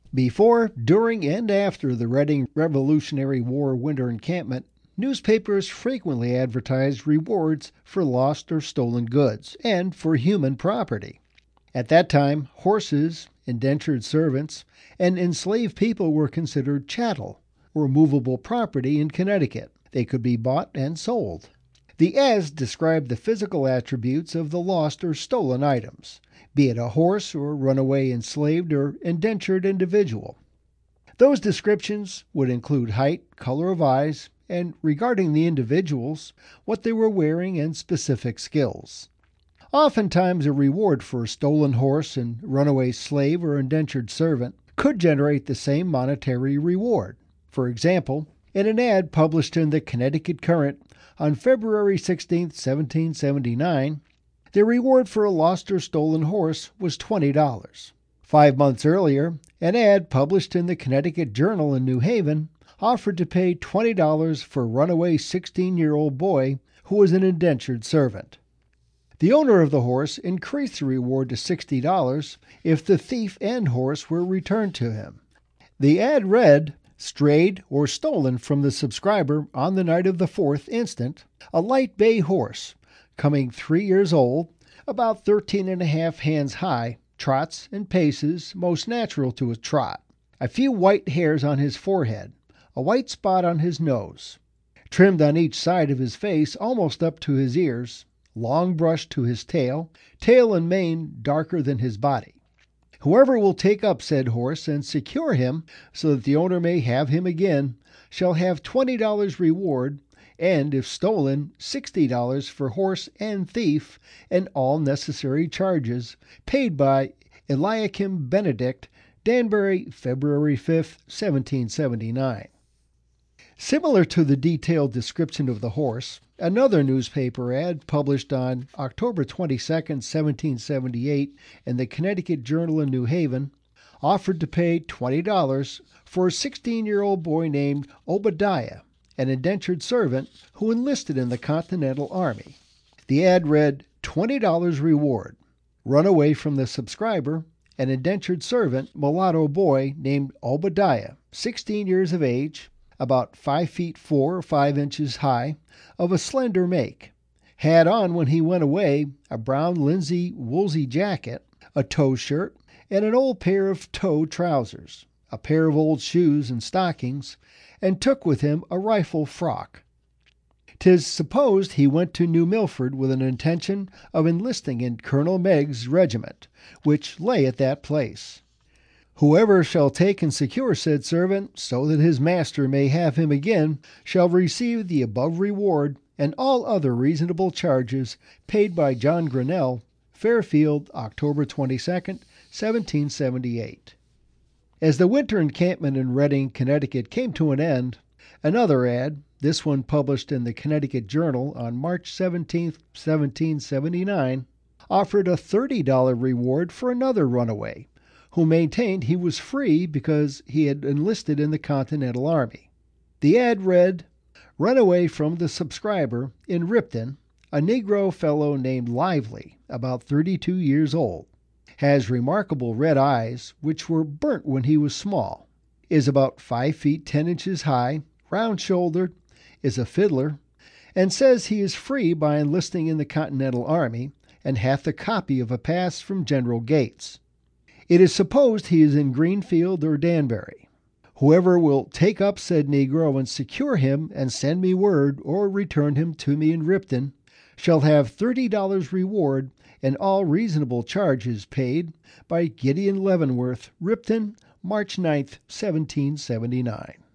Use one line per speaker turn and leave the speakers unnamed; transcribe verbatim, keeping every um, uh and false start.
Before, during, and after the Reading Revolutionary War winter encampment, newspapers frequently advertised rewards for lost or stolen goods and for human property. At that time, horses, indentured servants, and enslaved people were considered chattel, or movable property in Connecticut. They could be bought and sold. The ads described the physical attributes of the lost or stolen items, be it a horse or runaway enslaved or indentured individual. Those descriptions would include height, color of eyes, and regarding the individuals, what they were wearing and specific skills. Oftentimes, a reward for a stolen horse and runaway slave or indentured servant could generate the same monetary reward. For example, in an ad published in the Connecticut Current on February sixteenth, seventeen seventy-nine, the reward for a lost or stolen horse was twenty dollars. Five months earlier, an ad published in the Connecticut Journal in New Haven offered to pay twenty dollars for a runaway sixteen-year-old boy who was an indentured servant. The owner of the horse increased the reward to sixty dollars if the thief and horse were returned to him. The ad read, "Strayed or stolen from the subscriber on the night of the fourth instant, a light bay horse, coming three years old, about thirteen and a half hands high, trots and paces most natural to a trot, a few white hairs on his forehead, a white spot on his nose, trimmed on each side of his face almost up to his ears, long brush to his tail, tail and mane darker than his body. Whoever will take up said horse and secure him so that the owner may have him again shall have twenty dollars reward, and if stolen, sixty dollars for horse and thief and all necessary charges, paid by Eliakim Benedict, Danbury, February fifth, seventeen seventy-nine. Similar to the detailed description of the horse, another newspaper ad published on October twenty-second, seventeen seventy-eight in the Connecticut Journal in New Haven offered to pay twenty dollars for a sixteen-year-old boy named Obadiah, an indentured servant who enlisted in the Continental Army. The ad read, twenty dollars reward. Run away from the subscriber, an indentured servant, mulatto boy named Obadiah, sixteen years of age, about five feet four or five inches high, of a slender make. Had on when he went away a brown linsey woolsey jacket, a tow shirt, and an old pair of tow trousers, a pair of old shoes and stockings, and took with him a rifle frock. 'Tis supposed he went to New Milford with an intention of enlisting in Colonel Megg's regiment, which lay at that place. Whoever shall take and secure said servant, so that his master may have him again, shall receive the above reward and all other reasonable charges paid by John Grinnell, Fairfield, October twenty-second, seventeen seventy-eight. As the winter encampment in Reading, Connecticut came to an end, another ad, this one published in the Connecticut Journal on March seventeenth, seventeen seventy-nine, offered a thirty dollars reward for another runaway, who maintained he was free because he had enlisted in the Continental Army. The ad read, "Run away from the subscriber in Ripton, a Negro fellow named Lively, about thirty-two years old, has remarkable red eyes, which were burnt when he was small, is about five feet ten inches high, round-shouldered, is a fiddler, and says he is free by enlisting in the Continental Army, and hath a copy of a pass from General Gates. It is supposed he is in Greenfield or Danbury. Whoever will take up said Negro and secure him and send me word or return him to me in Ripton shall have thirty dollars reward and all reasonable charges paid by Gideon Leavenworth, Ripton, March ninth, seventeen seventy-nine.